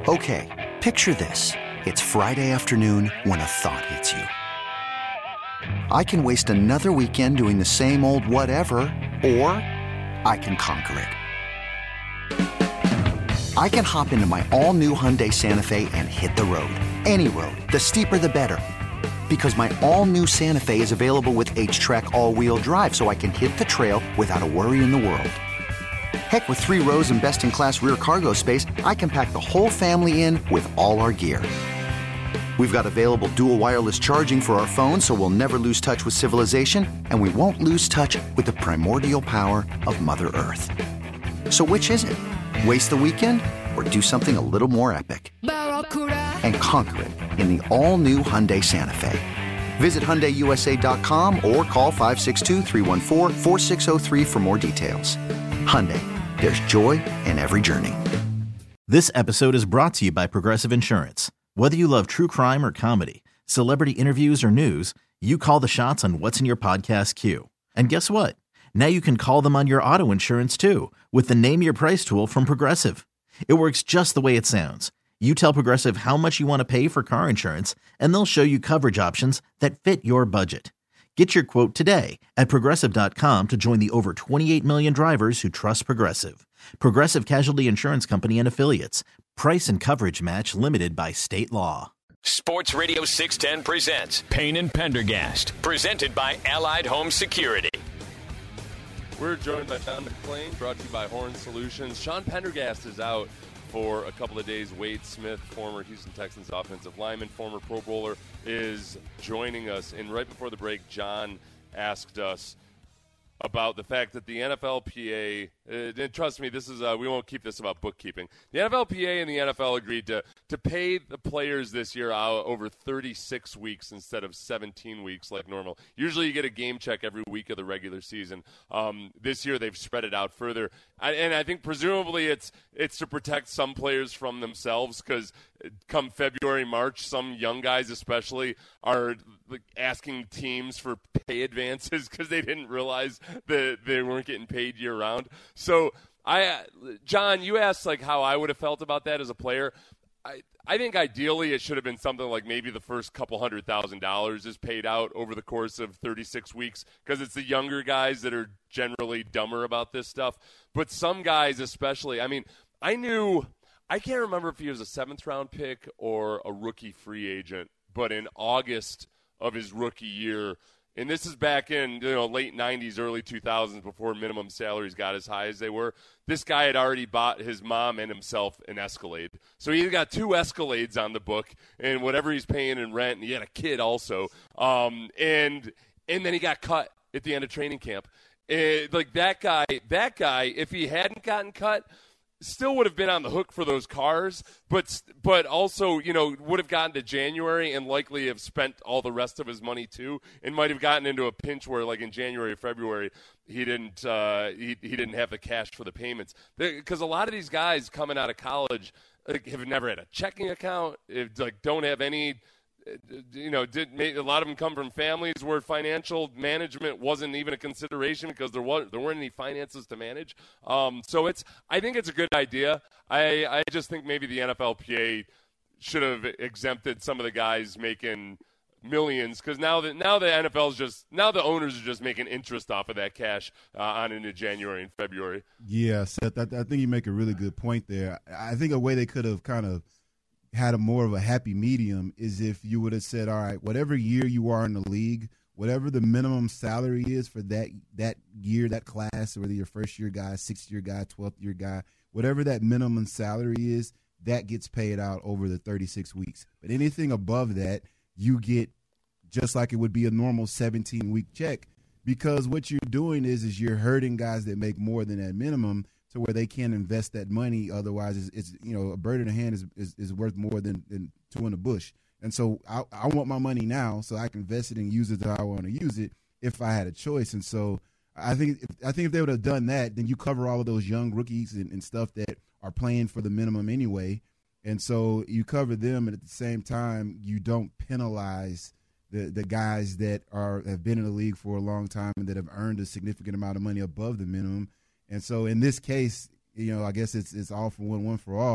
Okay, picture this. It's Friday afternoon when a thought hits you. I can waste another weekend doing the same old whatever, or I can conquer it. I can hop into my all-new Hyundai Santa Fe and hit the road. Any road. The steeper, the better. Because my all-new Santa Fe is available with H-Track all-wheel drive, so I can hit the trail without a worry in the world. Heck, with 3 rows and best-in-class rear cargo space, I can pack the whole family in with all our gear. We've got available dual wireless charging for our phones, so we'll never lose touch with civilization, and we won't lose touch with the primordial power of Mother Earth. So which is it? Waste the weekend or do something a little more epic? And conquer it in the all-new Hyundai Santa Fe. Visit HyundaiUSA.com or call 562-314-4603 for more details. Hyundai, there's joy in every journey. This episode is brought to you by Progressive Insurance. Whether you love true crime or comedy, celebrity interviews or news, you call the shots on what's in your podcast queue. And guess what? Now you can call them on your auto insurance too with the Name Your Price tool from Progressive. It works just the way it sounds. You tell Progressive how much you want to pay for car insurance, and they'll show you coverage options that fit your budget. Get your quote today at Progressive.com to join the over 28 million drivers who trust Progressive. Progressive Casualty Insurance Company and Affiliates. Price and coverage match limited by state law. Sports Radio 610 presents Payne and Pendergast, presented by Allied Home Security. We're joined by John McClain, brought to you by Horn Solutions. Sean Pendergast is out for a couple of days. Wade Smith, former Houston Texans offensive lineman, former Pro Bowler, is joining us. And right before the break, John asked us about the fact that the NFLPA, and trust me, this is we won't keep this about bookkeeping. The NFLPA and the NFL agreed to pay the players this year out over 36 weeks instead of 17 weeks like normal. Usually you get a game check every week of the regular season. This year they've spread it out further. And I think presumably it's to protect some players from themselves, because come February, March, some young guys especially are asking teams for pay advances because they didn't realize that they weren't getting paid year-round. So, John, you asked how I would have felt about that as a player. I think ideally it should have been something like maybe the first couple $100,000 is paid out over the course of 36 weeks, because it's the younger guys that are generally dumber about this stuff. But some guys especially, I can't remember if he was a 7th-round pick or a rookie free agent, but in August of his rookie year, and this is back in late 90s, early 2000s, before minimum salaries got as high as they were, this guy had already bought his mom and himself an Escalade. So he got 2 Escalades on the book, and whatever he's paying in rent, and he had a kid also. And then he got cut at the end of training camp. That guy, if he hadn't gotten cut, still would have been on the hook for those cars, but also, would have gotten to January and likely have spent all the rest of his money too, and might have gotten into a pinch where, in January or February, he didn't have the cash for the payments. Because a lot of these guys coming out of college have never had a checking account, don't have any. A lot of them come from families where financial management wasn't even a consideration because there weren't any finances to manage. So I think it's a good idea. I just think maybe the NFLPA should have exempted some of the guys making millions, because now the owners are just making interest off of that cash on into January and February. Yeah, Seth, I think you make a really good point there. I think a way they could have kind of had a more of a happy medium is if you would have said, all right, whatever year you are in the league, whatever the minimum salary is for that year, that class, whether you're first-year guy, 6th-year guy, 12th-year guy, whatever that minimum salary is, that gets paid out over the 36 weeks. But anything above that, you get just like it would be a normal 17-week check, because what you're doing is you're hurting guys that make more than that minimum to where they can't invest that money. Otherwise, it's a bird in the hand is worth more than 2 in the bush. And so I want my money now so I can invest it and use it how I want to use it if I had a choice. And so I think if they would have done that, then you cover all of those young rookies and stuff that are playing for the minimum anyway. And so you cover them, and at the same time, you don't penalize the guys that have been in the league for a long time and that have earned a significant amount of money above the minimum. And so in this case, I guess it's all for one for all.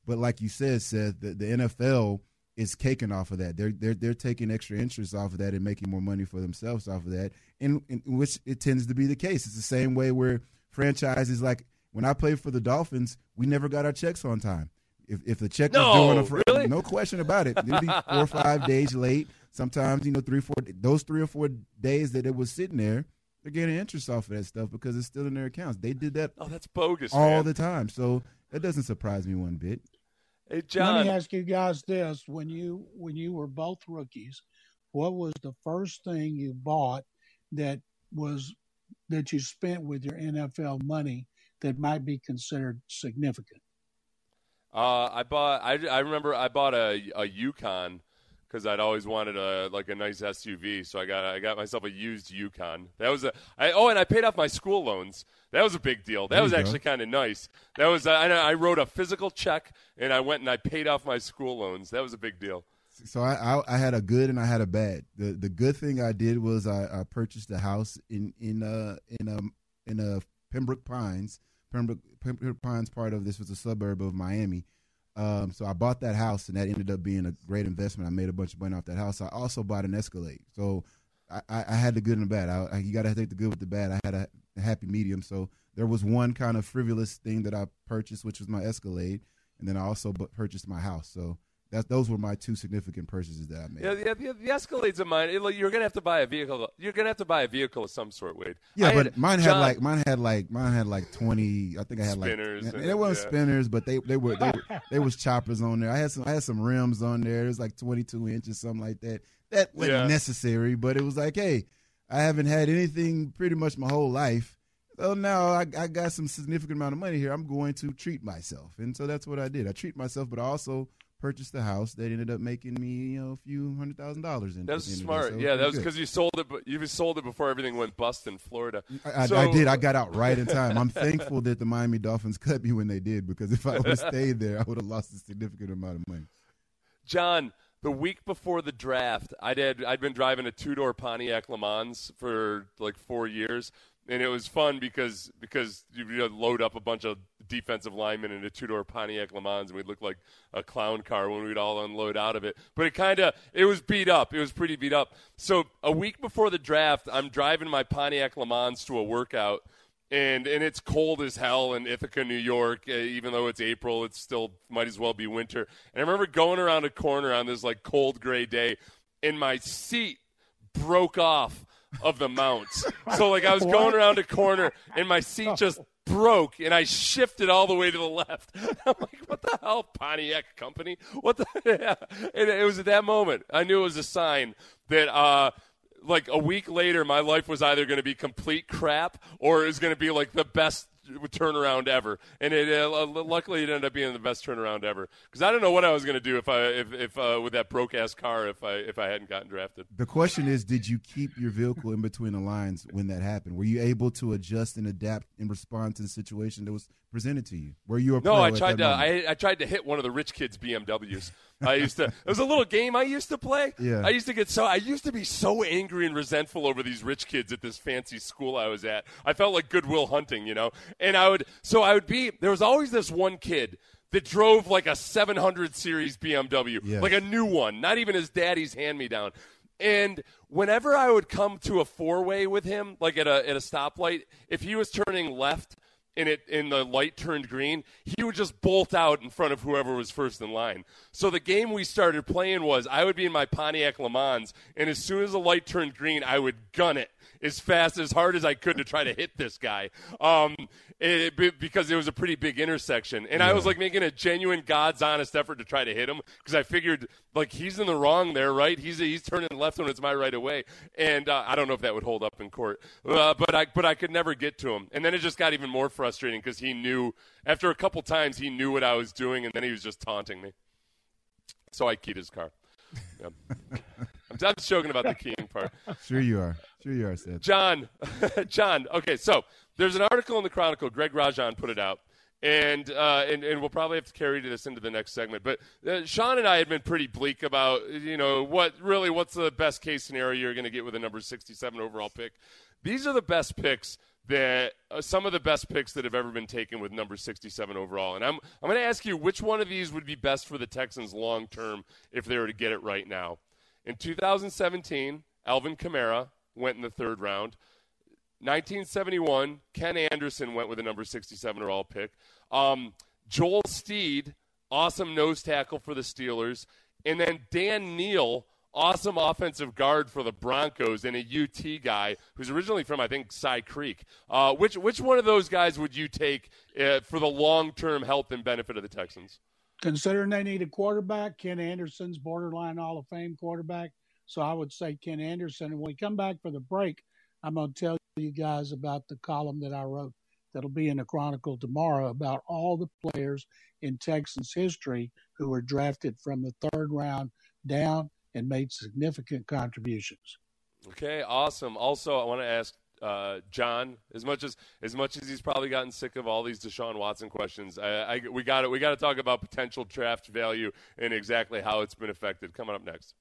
But like you said, Seth, the NFL is caking off of that. They're taking extra interest off of that and making more money for themselves off of that, in which it tends to be the case. It's the same way where franchises, like when I played for the Dolphins, we never got our checks on time. If the check was due really? no question about it. It'd be 4 or 5 days late. Sometimes, 3 or 4 days that it was sitting there, they're getting interest off of that stuff because it's still in their accounts. They did that that's bogus, all the time. So that doesn't surprise me one bit. Hey, John. Let me ask you guys this. When you were both rookies, what was the first thing you bought that you spent with your NFL money that might be considered significant? I remember I bought a Yukon because I'd always wanted a nice SUV, so I got myself a used Yukon. That was and I paid off my school loans. That was a big deal. That was actually kind of nice. That was I wrote a physical check and I went and I paid off my school loans. That was a big deal. So I had a good and I had a bad. The good thing I did was I purchased a house in Pembroke Pines. Pembroke Pines part of this was a suburb of Miami. So I bought that house, and that ended up being a great investment. I made a bunch of money off that house. I also bought an Escalade. So I had the good and the bad. You got to take the good with the bad. I had a happy medium. So there was one kind of frivolous thing that I purchased, which was my Escalade, and then I also purchased my house. So those were my two significant purchases that I made. Yeah, the Escalades of mine. You're gonna have to buy a vehicle. You're gonna have to buy a vehicle of some sort, Wade. Yeah, mine had like 20. I think I had spinners. Like it wasn't spinners, but they was choppers on there. I had some rims on there. It was like 22 inches, something like that. That wasn't necessary, but it was like, hey, I haven't had anything pretty much my whole life. So now I got some significant amount of money here. I'm going to treat myself, and so that's what I did. I treat myself, but I also purchased a house that ended up making me, a few $100,000. That's smart. So that was because you sold it. But you sold it before everything went bust in Florida. I did. I got out right in time. I'm thankful that the Miami Dolphins cut me when they did, because if I would have stayed there, I would have lost a significant amount of money. John, the week before the draft, I'd been driving a 2-door Pontiac Le Mans for like 4 years. And it was fun because you load up a bunch of defensive linemen in a 2-door Pontiac Le Mans, and we'd look like a clown car when we'd all unload out of it. But it was beat up. It was pretty beat up. So a week before the draft, I'm driving my Pontiac Le Mans to a workout, and it's cold as hell in Ithaca, New York. Even though it's April, it still might as well be winter. And I remember going around a corner on this like cold gray day, and my seat broke off of the mounts. So like I was going around a corner and my seat just broke and I shifted all the way to the left. I'm like, what the hell, Pontiac company? What the hell? And it was at that moment I knew it was a sign that like a week later my life was either going to be complete crap or it was going to be like the best turnaround ever, and luckily it ended up being the best turnaround ever, because I don't know what I was going to do if with that broke ass car if I hadn't gotten drafted. The question is, did you keep your vehicle in between the lines when that happened? Were you able to adjust and adapt and respond to the situation that was presented to you? Were you a pro? No, I tried to hit one of the rich kids' BMWs. It was a little game I used to play. Yeah. I used to be so angry and resentful over these rich kids at this fancy school I was at. I felt like Goodwill Hunting, And there was always this one kid that drove like a 700 series BMW, like a new one, not even his daddy's hand-me-down. And whenever I would come to a four-way with him, like at a stoplight, if he was turning left and the light turned green, he would just bolt out in front of whoever was first in line. So the game we started playing was I would be in my Pontiac Le Mans, and as soon as the light turned green, I would gun it as hard as I could to try to hit this guy, because it was a pretty big intersection. And I was like making a genuine God's honest effort to try to hit him, because I figured like he's in the wrong there, right? He's turning left when it's my right of way. And I don't know if that would hold up in court, but I could never get to him. And then it just got even more frustrating because he knew, after a couple times, he knew what I was doing, and then he was just taunting me. So I keyed his car. Yeah. I'm just joking about the keying part. Sure you are, Seth. John, okay, so there's an article in the Chronicle. Greg Rajan put it out, and we'll probably have to carry this into the next segment. But Sean and I had been pretty bleak about, what's the best case scenario you're going to get with a number 67 overall pick. These are the best picks some of the best picks that have ever been taken with number 67 overall. And I'm going to ask you which one of these would be best for the Texans long term if they were to get it right now. In 2017, Alvin Kamara went in the third round. 1971, Ken Anderson went with a number 67 overall pick. Joel Steed, awesome nose tackle for the Steelers. And then Dan Neal, awesome offensive guard for the Broncos, and a UT guy who's originally from, I think, Cy Creek. Which one of those guys would you take for the long-term health and benefit of the Texans? Considering they need a quarterback, Ken Anderson's borderline Hall of Fame quarterback, so I would say Ken Anderson. And when we come back for the break, I'm going to tell you guys about the column that I wrote that'll be in the Chronicle tomorrow about all the players in Texans history who were drafted from the third round down and made significant contributions. Okay, awesome. Also, I want to ask John, as much as he's probably gotten sick of all these Deshaun Watson questions, we got to talk about potential draft value and exactly how it's been affected. Coming up next.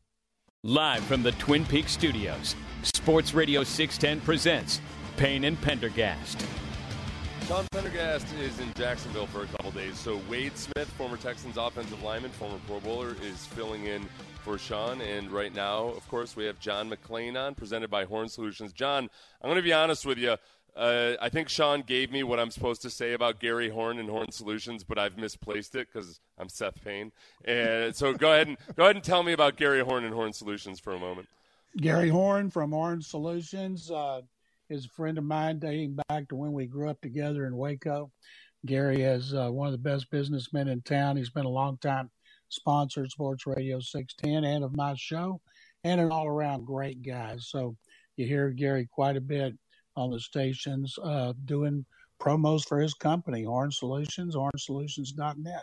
Live from the Twin Peaks studios, Sports Radio 610 presents Payne and Pendergast. Sean Pendergast is in Jacksonville for a couple days, so Wade Smith, former Texans offensive lineman, former Pro Bowler, is filling in for Sean. And right now, of course, we have John McClain on, presented by Horn Solutions. John, I'm going to be honest with you. I think Sean gave me what I'm supposed to say about Gary Horn and Horn Solutions, but I've misplaced it because I'm Seth Payne. And so go ahead and tell me about Gary Horn and Horn Solutions for a moment. Gary Horn from Horn Solutions is a friend of mine dating back to when we grew up together in Waco. Gary is one of the best businessmen in town. He's been a long-time sponsor of Sports Radio 610 and of my show, and an all-around great guy. So you hear Gary quite a bit on the stations doing promos for his company, Horn Solutions, hornsolutions.net.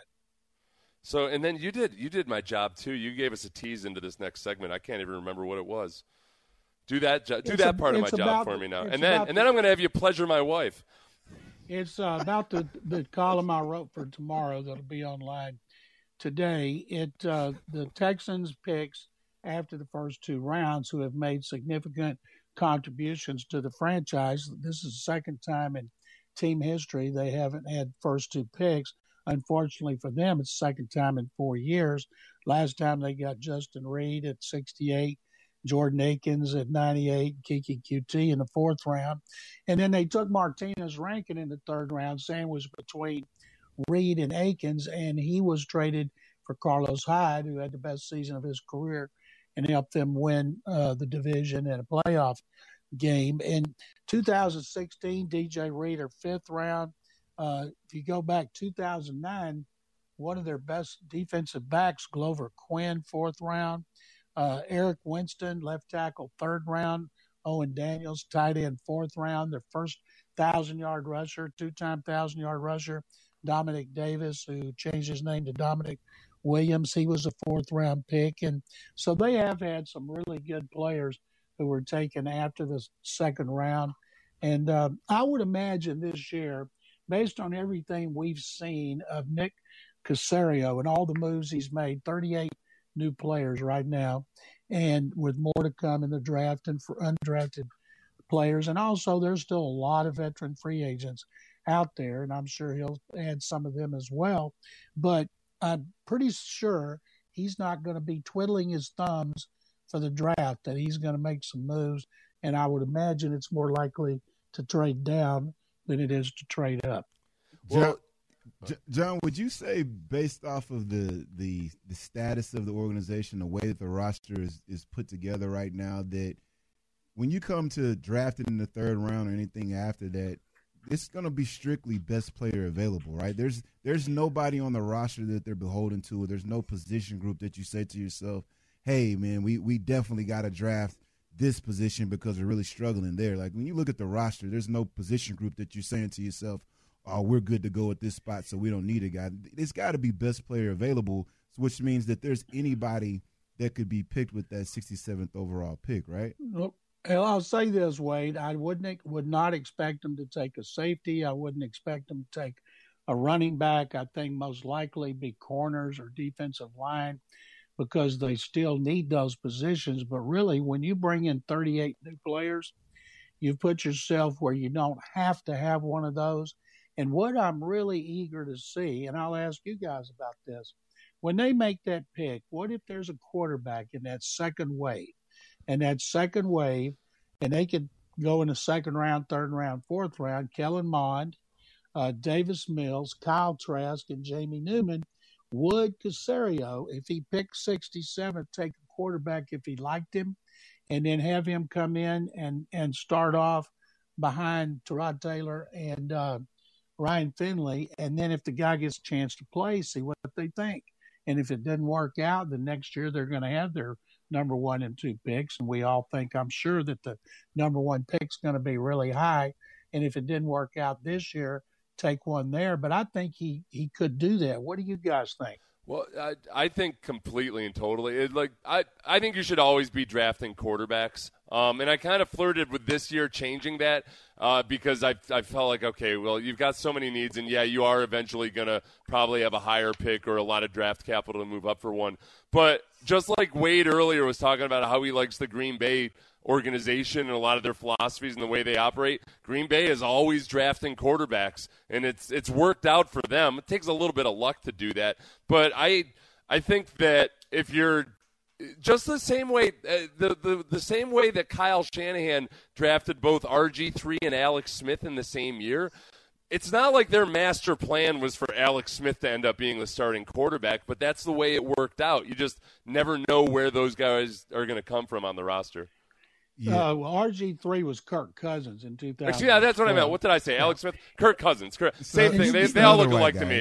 So, and then you did my job too. You gave us a tease into this next segment. I can't even remember what it was. Do that part of my job for me now. And then I'm going to have you pleasure my wife. It's about the column I wrote for tomorrow that'll be online today. The Texans picks after the first two rounds who have made significant contributions to the franchise. This is the second time in team history they haven't had first two picks. Unfortunately for them, it's the second time in 4 years. Last time they got Justin Reed at 68, Jordan Akins at 98, Kiki QT in the fourth round. And then they took Martinez Rankin in the third round, saying it was between Reed and Akins, and he was traded for Carlos Hyde, who had the best season of his career and helped them win the division and a playoff game. In 2016, DJ Reader, fifth round. If you go back 2009, one of their best defensive backs, Glover Quinn, fourth round. Eric Winston, left tackle, third round. Owen Daniels, tight end, fourth round. Their first 1,000-yard rusher, two-time 1,000-yard rusher, Dominic Davis, who changed his name to Dominic Williams. He was a fourth-round pick. And so they have had some really good players who were taken after the second round. And I would imagine this year, based on everything we've seen of Nick Caserio and all the moves he's made, 38 new players right now, and with more to come in the draft and for undrafted players. And also there's still a lot of veteran free agents out there, and I'm sure he'll add some of them as well. But I'm pretty sure he's not going to be twiddling his thumbs for the draft, that he's going to make some moves, and I would imagine it's more likely to trade down than it is to trade up. Well, John, would you say, based off of the status of the organization, the way that the roster is put together right now, that when you come to drafting in the third round or anything after that, it's going to be strictly best player available, right? There's nobody on the roster that they're beholden to. There's no position group that you say to yourself, hey, man, we definitely got to draft this position because we're really struggling there. Like, when you look at the roster, there's no position group that you're saying to yourself, oh, we're good to go at this spot, so we don't need a guy. It's got to be best player available, which means that there's anybody that could be picked with that 67th overall pick, right? Well, I'll say this, Wade. I would not expect them to take a safety. I wouldn't expect them to take a running back. I think most likely be corners or defensive line, because they still need those positions. But really, when you bring in 38 new players, You've put yourself where you don't have to have one of those. And what I'm really eager to see, and I'll ask you guys about this, when they make that pick, what if there's a quarterback in that second wave? And that second wave, and they could go in the second round, third round, fourth round, Kellen Mond, Davis Mills, Kyle Trask, and Jamie Newman. Would Caserio, if he picked 67, take a quarterback if he liked him, and then have him come in and start off behind Tyrod Taylor and Ryan Finley, and then if the guy gets a chance to play, see what they think. And if it doesn't work out, then next year they're going to have their number 1 and 2 picks, and we all think, I'm sure, that the number 1 pick's going to be really high. And if it didn't work out this year, take one there. But I think he could do that. What do you guys think? Well, I think completely and totally. I think you should always be drafting quarterbacks. And I kind of flirted with this year changing that because I felt like, okay, well, you've got so many needs, and, yeah, you are eventually going to probably have a higher pick or a lot of draft capital to move up for one. But just like Wade earlier was talking about how he likes the Green Bay organization and a lot of their philosophies and the way they operate, Green Bay is always drafting quarterbacks, and it's worked out for them. It takes a little bit of luck to do that, but I think that if you're just the same way the same way that Kyle Shanahan drafted both RG3 and Alex Smith in the same year, it's not like their master plan was for Alex Smith to end up being the starting quarterback, but that's the way it worked out. You just never know where those guys are going to come from on the roster. Yeah. Well, RG3 was Kirk Cousins in 2000. Actually, yeah, that's what I meant. What did I say? Alex Smith, Kirk Cousins. Same thing. They all look alike to me.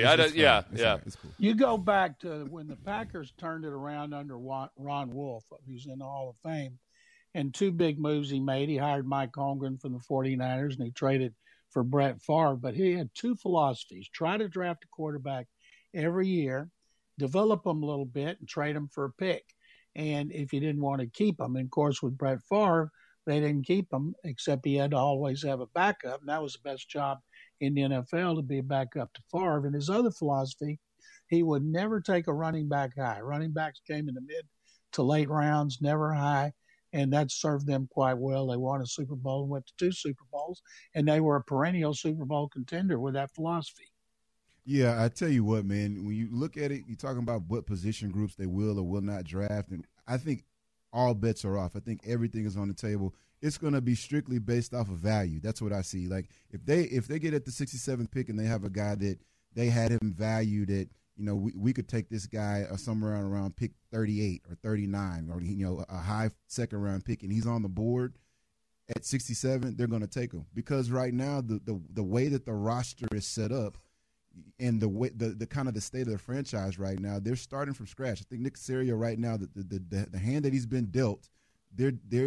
It's cool. You go back to when the Packers turned it around under Ron Wolf, who's in the Hall of Fame, and 2 big moves he made. He hired Mike Holmgren from the 49ers, and he traded for Brett Favre. But he had 2 philosophies. Try to draft a quarterback every year, develop them a little bit, and trade them for a pick. And if you didn't want to keep him, and of course with Brett Favre, they didn't keep him, except he had to always have a backup. And that was the best job in the NFL, to be a backup to Favre. And his other philosophy, he would never take a running back high. Running backs came in the mid to late rounds, never high, and that served them quite well. They won a Super Bowl and went to 2 Super Bowls, and they were a perennial Super Bowl contender with that philosophy. Yeah, I tell you what, man, when you look at it, you're talking about what position groups they will or will not draft, and I think all bets are off. I think everything is on the table. It's going to be strictly based off of value. That's what I see. Like if they get at the 67th pick and they have a guy that they had him valued at, you know, we could take this guy somewhere around pick 38 or 39 or, you know, a high second-round pick, and he's on the board at 67, they're going to take him. Because right now the way that the roster is set up, and the way the kind of the state of the franchise right now, they're starting from scratch. I think Nick Caserio right now, the hand that he's been dealt, they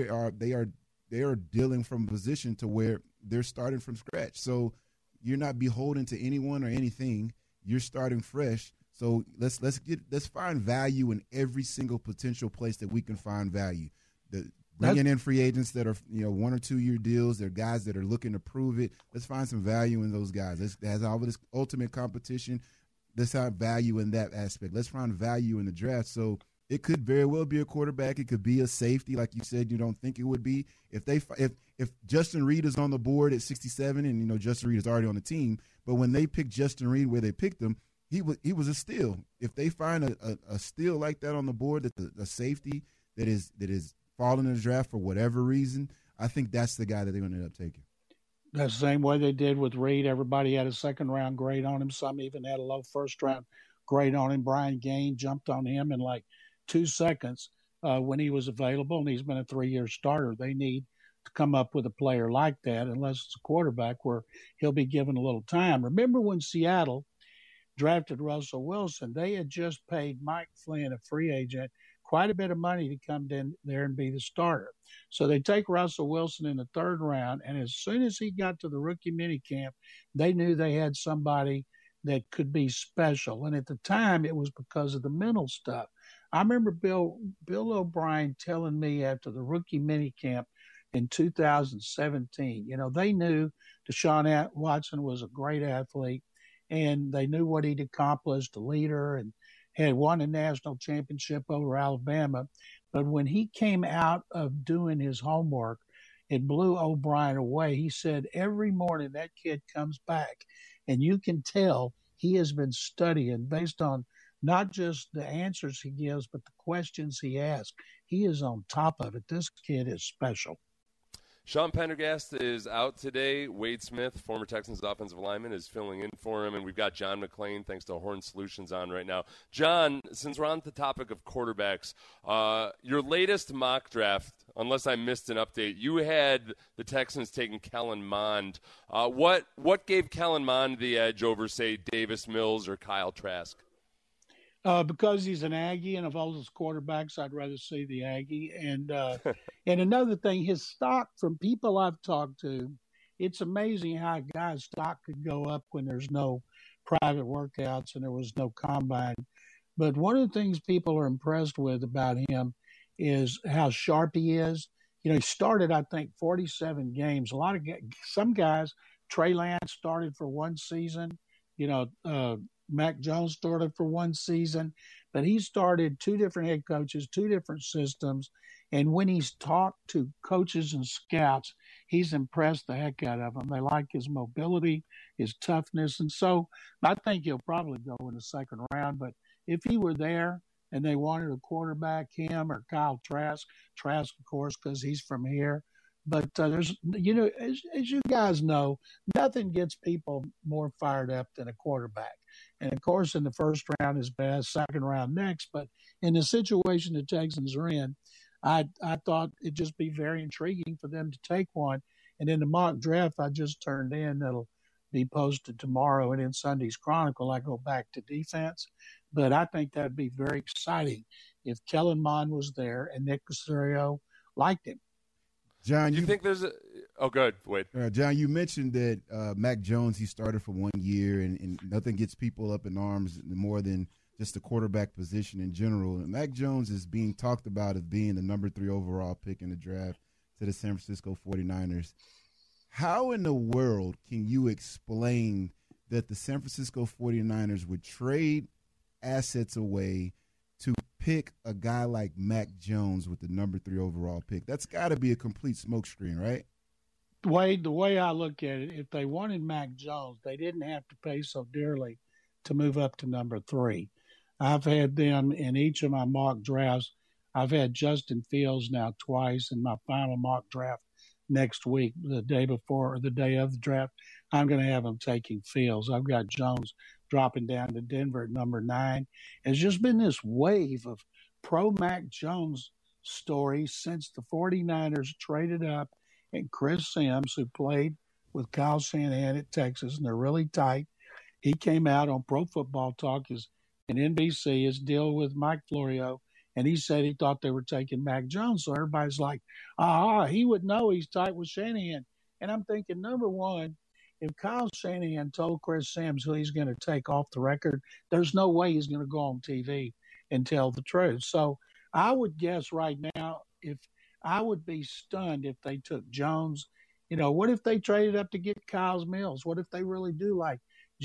are dealing from a position to where they're starting from scratch. So you're not beholden to anyone or anything. You're starting fresh. So let's find value in every single potential place that we can find value. Bringing in free agents that are, you know, 1 or 2 year deals. They're guys that are looking to prove it. Let's find some value in those guys. There's all this ultimate competition. Let's have value in that aspect. Let's find value in the draft. So it could very well be a quarterback. It could be a safety, like you said. You don't think it would be if Justin Reed is on the board at 67, and you know Justin Reed is already on the team. But when they picked Justin Reed where they picked him, he was a steal. If they find a steal like that on the board, that the safety that is falling in the draft for whatever reason, I think that's the guy that they're going to end up taking. That's the same way they did with Reed. Everybody had a second-round grade on him. Some even had a low first-round grade on him. Brian Gaine jumped on him in like 2 seconds when he was available, and he's been a 3-year starter. They need to come up with a player like that, unless it's a quarterback where he'll be given a little time. Remember when Seattle drafted Russell Wilson, they had just paid Mike Flynn, a free agent, quite a bit of money to come in there and be the starter. So they take Russell Wilson in the 3rd round, and as soon as he got to the rookie minicamp, they knew they had somebody that could be special. And at the time, it was because of the mental stuff. I remember Bill O'Brien telling me after the rookie minicamp in 2017, you know, they knew Deshaun Watson was a great athlete, and they knew what he'd accomplished, a leader, and had won a national championship over Alabama. But when he came out of doing his homework, it blew O'Brien away. He said every morning that kid comes back, and you can tell he has been studying based on not just the answers he gives, but the questions he asks. He is on top of it. This kid is special. Sean Pendergast is out today. Wade Smith, former Texans offensive lineman, is filling in for him. And we've got John McClain, thanks to Horn Solutions, on right now. John, since we're on the topic of quarterbacks, your latest mock draft, unless I missed an update, you had the Texans taking Kellen Mond. What gave Kellen Mond the edge over, say, Davis Mills or Kyle Trask? Because he's an Aggie, and of all those quarterbacks, I'd rather see the Aggie. And and another thing, his stock, from people I've talked to, it's amazing how a guy's stock could go up when there's no private workouts and there was no combine. But one of the things people are impressed with about him is how sharp he is. You know, he started, I think, 47 games. Some guys, Trey Lance started for one season. You know, Mac Jones started for one season, but he started two different head coaches, two different systems. And when he's talked to coaches and scouts, he's impressed the heck out of them. They like his mobility, his toughness. And so I think he'll probably go in the second round. But if he were there and they wanted a quarterback, him or Kyle Trask, of course, because he's from here. But there's, you know, as you guys know, nothing gets people more fired up than a quarterback. And, of course, in the first round is best, second round next. But in the situation the Texans are in, I thought it'd just be very intriguing for them to take one. And in the mock draft I just turned in, that'll be posted tomorrow, and in Sunday's Chronicle, I go back to defense. But I think that'd be very exciting if Kellen Mond was there and Nick Caserio liked him. John, you think there's a – oh, good. Wait. John, you mentioned that Mac Jones, he started for 1 year, and nothing gets people up in arms more than just the quarterback position in general. And Mac Jones is being talked about as being the number 3 overall pick in the draft to the San Francisco 49ers. How in the world can you explain that the San Francisco 49ers would trade assets away to pick a guy like Mac Jones with the number 3 overall pick? That's got to be a complete smokescreen, right? Wade, the way I look at it, if they wanted Mac Jones, they didn't have to pay so dearly to move up to number 3. I've had them in each of my mock drafts. I've had Justin Fields now twice in my final mock draft next week, the day before or the day of the draft. I'm going to have them taking Fields. I've got Jones dropping down to Denver at number 9. It's just been this wave of pro-Mac Jones stories since the 49ers traded up, and Chris Sims, who played with Kyle Shanahan at Texas, and they're really tight, he came out on Pro Football Talk and NBC, his deal with Mike Florio, and he said he thought they were taking Mac Jones. So everybody's like, he would know he's tight with Shanahan. And I'm thinking, number one, if Kyle Shanahan told Chris Sims who he's going to take off the record, there's no way he's going to go on TV and tell the truth. So I would guess right now, if I would be stunned if they took Jones. You know, what if they traded up to get Kyle Mills? What if they really do like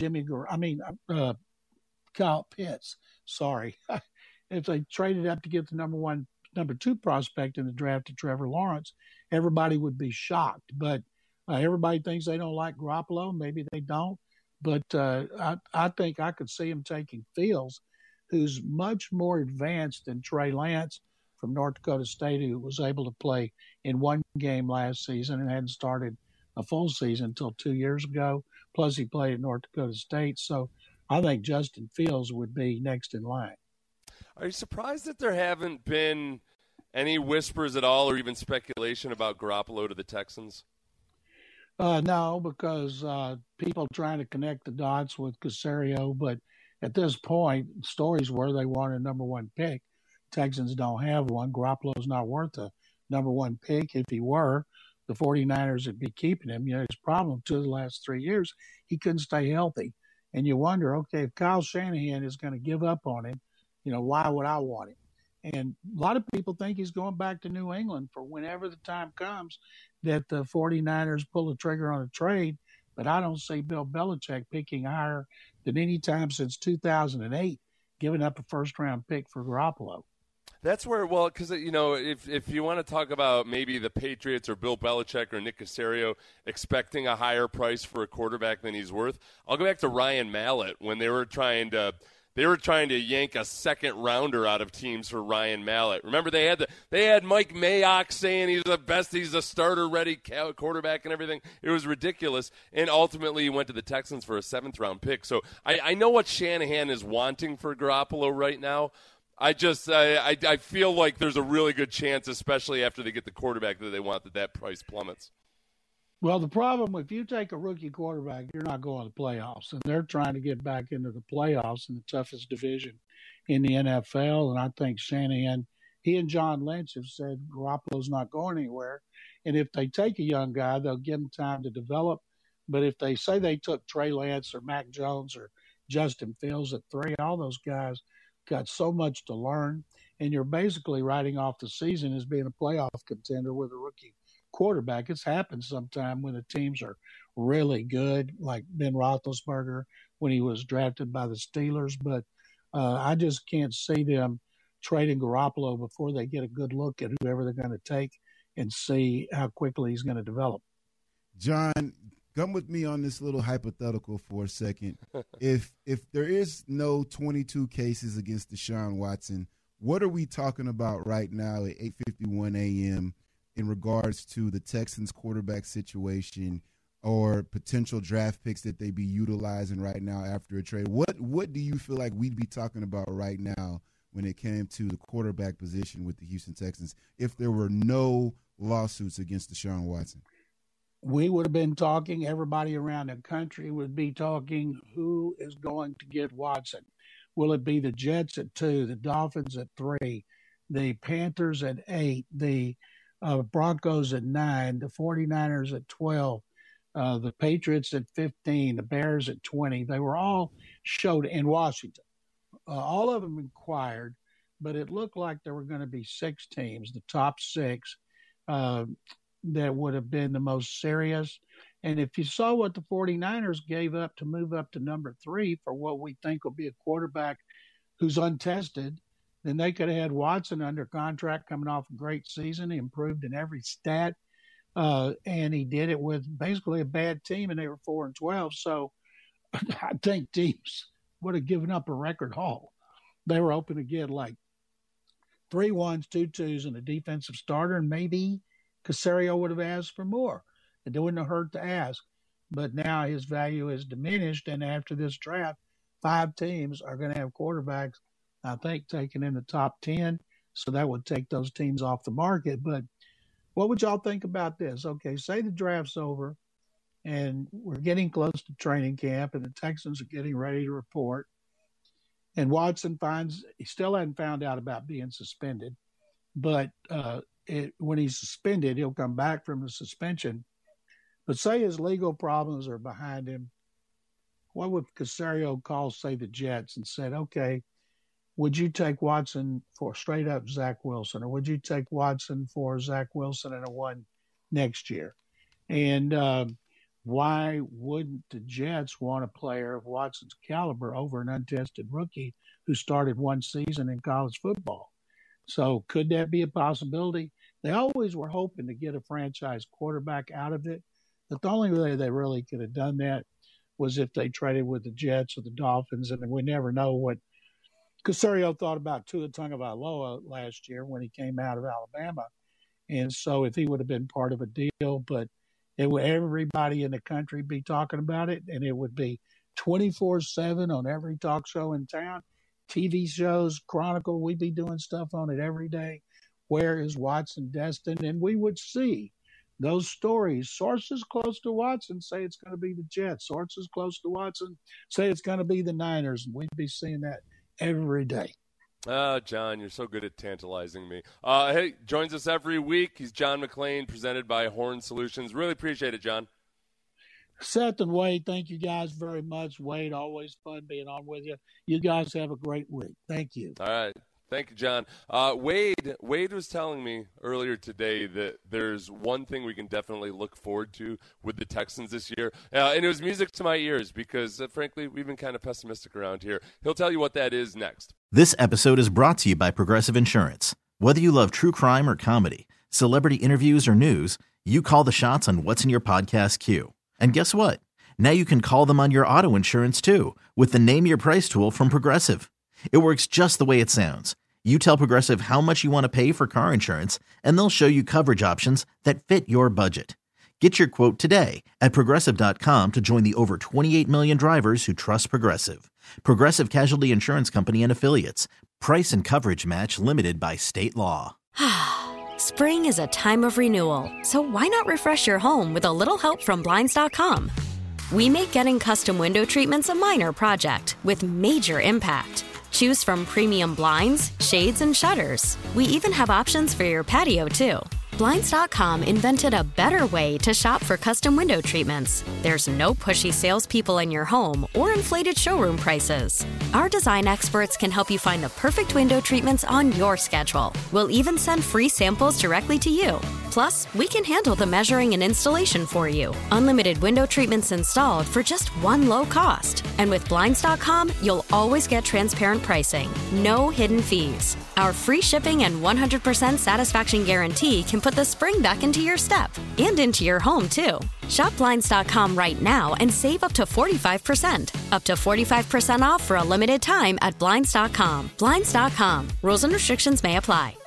Kyle Pitts? Sorry. If they traded up to get the number 2 prospect in the draft to Trevor Lawrence, everybody would be shocked. But everybody thinks they don't like Garoppolo. Maybe they don't. But I think I could see him taking Fields, who's much more advanced than Trey Lance from North Dakota State, who was able to play in one game last season and hadn't started a full season until 2 years ago. Plus, he played at North Dakota State. So I think Justin Fields would be next in line. Are you surprised that there haven't been any whispers at all or even speculation about Garoppolo to the Texans? No, because people trying to connect the dots with Caserio. But at this point, stories were they want a number 1 pick. Texans don't have one. Garoppolo's not worth a number 1 pick. If he were, the 49ers would be keeping him. You know, his problem the last 3 years, he couldn't stay healthy. And you wonder, okay, if Kyle Shanahan is going to give up on him, you know, why would I want him? And a lot of people think he's going back to New England for whenever the time comes that the 49ers pull the trigger on a trade. But I don't see Bill Belichick picking higher than any time since 2008, giving up a first-round pick for Garoppolo. That's where, well, because, if you want to talk about maybe the Patriots or Bill Belichick or Nick Caserio expecting a higher price for a quarterback than he's worth, I'll go back to Ryan Mallett when they were trying to yank a second rounder out of teams for Ryan Mallett. Remember, they had Mike Mayock saying he's the best, he's a starter-ready quarterback and everything. It was ridiculous. And ultimately, he went to the Texans for a 7th-round pick. So I know what Shanahan is wanting for Garoppolo right now. I feel like there's a really good chance, especially after they get the quarterback that they want, that price plummets. Well, the problem, if you take a rookie quarterback, you're not going to the playoffs. And they're trying to get back into the playoffs in the toughest division in the NFL. And I think Shanahan, he and John Lynch have said Garoppolo's not going anywhere. And if they take a young guy, they'll give him time to develop. But if they say they took Trey Lance or Mac Jones or Justin Fields at 3, all those guys got so much to learn. And you're basically writing off the season as being a playoff contender with a rookie quarterback. It's happened sometime when the teams are really good, like Ben Roethlisberger when he was drafted by the Steelers. But I just can't see them trading Garoppolo before they get a good look at whoever they're going to take and see how quickly he's going to develop. John, come with me on this little hypothetical for a second. If there is no 22 cases against Deshaun Watson, what are we talking about right now at 8:51 a.m. in regards to the Texans quarterback situation or potential draft picks that they be utilizing right now after a trade? What do you feel like we'd be talking about right now when it came to the quarterback position with the Houston Texans if there were no lawsuits against Deshaun Watson? We would have been talking, everybody around the country would be talking, who is going to get Watson? Will it be the Jets at 2, the Dolphins at 3, the Panthers at 8, the Broncos at 9, the 49ers at 12, the Patriots at 15, the Bears at 20. They were all showed in Washington. All of them inquired, but it looked like there were going to be 6 teams, the top 6, that would have been the most serious. And if you saw what the 49ers gave up to move up to number 3 for what we think will be a quarterback who's untested, then they could have had Watson under contract coming off a great season. He improved in every stat, and he did it with basically a bad team, and they were 4-12. So I think teams would have given up a record haul. They were hoping to get like 3 1s, 2 2s, and a defensive starter, and maybe Caserio would have asked for more. It wouldn't have hurt to ask. But now his value is diminished, and after this draft, 5 teams are going to have quarterbacks, I think, taken in the top 10. So that would take those teams off the market. But what would y'all think about this? Okay, say the draft's over, and we're getting close to training camp, and the Texans are getting ready to report. And Watson he still hadn't found out about being suspended. But when he's suspended, he'll come back from the suspension. But say his legal problems are behind him. What would Caserio call, say, the Jets and said, okay, would you take Watson for straight up Zach Wilson, or would you take Watson for Zach Wilson and a 1 next year? And why wouldn't the Jets want a player of Watson's caliber over an untested rookie who started 1 season in college football? So could that be a possibility? They always were hoping to get a franchise quarterback out of it, but the only way they really could have done that was if they traded with the Jets or the Dolphins, and we never know what Caserio thought about Tua Tagovailoa last year when he came out of Alabama. And so if he would have been part of a deal, but everybody in the country be talking about it, and it would be 24/7 on every talk show in town, TV shows, Chronicle, we'd be doing stuff on it every day. Where is Watson destined? And we would see those stories. Sources close to Watson say it's going to be the Jets. Sources close to Watson say it's going to be the Niners, and we'd be seeing that every day. John, you're so good at tantalizing me. Hey, joins us every week. He's John McClain, presented by Horn Solutions. Really appreciate it, John. Seth and Wade, thank you guys very much. Wade, always fun being on with you. You guys have a great week. Thank you. All right. Thank you, John. Wade was telling me earlier today that there's one thing we can definitely look forward to with the Texans this year, and it was music to my ears because, frankly, we've been kind of pessimistic around here. He'll tell you what that is next. This episode is brought to you by Progressive Insurance. Whether you love true crime or comedy, celebrity interviews or news, you call the shots on what's in your podcast queue. And guess what? Now you can call them on your auto insurance too with the Name Your Price tool from Progressive. It works just the way it sounds. You tell Progressive how much you want to pay for car insurance, and they'll show you coverage options that fit your budget. Get your quote today at Progressive.com to join the over 28 million drivers who trust Progressive. Progressive Casualty Insurance Company and Affiliates. Price and coverage match limited by state law. Spring is a time of renewal, so why not refresh your home with a little help from Blinds.com? We make getting custom window treatments a minor project with major impact. Choose from premium blinds, shades, and shutters. We even have options for your patio, too. Blinds.com invented a better way to shop for custom window treatments. There's no pushy salespeople in your home or inflated showroom prices. Our design experts can help you find the perfect window treatments on your schedule. We'll even send free samples directly to you. Plus, we can handle the measuring and installation for you. Unlimited window treatments installed for just one low cost. And with Blinds.com, you'll always get transparent pricing. No hidden fees. Our free shipping and 100% satisfaction guarantee can put the spring back into your step and into your home, too. Shop Blinds.com right now and save up to 45%. Up to 45% off for a limited time at Blinds.com. Blinds.com. Rules and restrictions may apply.